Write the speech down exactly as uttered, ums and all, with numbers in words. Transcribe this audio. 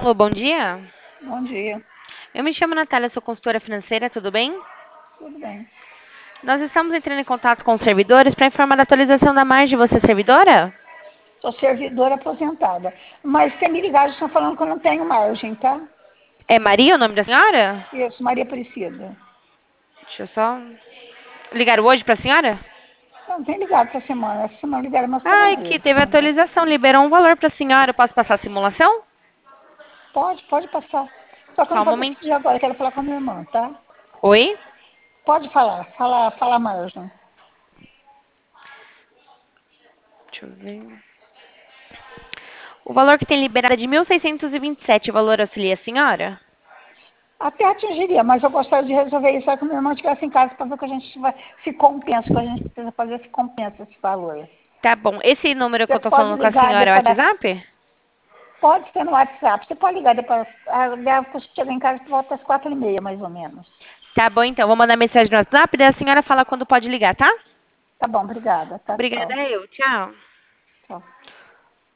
Alô, bom dia. Bom dia, Eu me chamo Natália, sou consultora financeira, tudo bem? tudo bem? Nós estamos entrando em contato com os servidores para informar da atualização da margem de você, é servidora? Sou servidora aposentada, mas tem me ligado, estão falando que eu não tenho margem, tá? É Maria o nome da senhora? Isso, Maria Aparecida. Deixa eu só. Ligaram hoje para a senhora? Não, tem ligado essa semana, essa semana ligaram umas Ai, três que vezes. teve atualização, liberou um valor para a senhora. Eu posso passar a simulação? Pode, pode passar. Só que eu Só não um vou momento. decidir agora, quero falar com a minha irmã, tá? Oi? Pode falar, fala, fala a margem. Deixa eu ver. O valor que tem liberado é de mil seiscentos e vinte e sete. O valor auxilia a senhora? Até atingiria, mas eu gostaria de resolver isso aí quando minha irmã estivesse em casa para ver o que a gente vai, se compensa, o que a gente precisa fazer, se compensa esse valor. Tá bom. Esse número que Você eu tô pode falando com a ligar senhora é o depois da. WhatsApp? Pode ser no WhatsApp. Você pode ligar depois. Aliás, eu chego em casa por volta das quatro e meia, mais ou menos. Tá bom, então. Vou mandar mensagem no WhatsApp, daí a senhora fala quando pode ligar, tá? Tá bom, obrigada. Tá, Obrigada tchau. eu. Tchau. Tchau.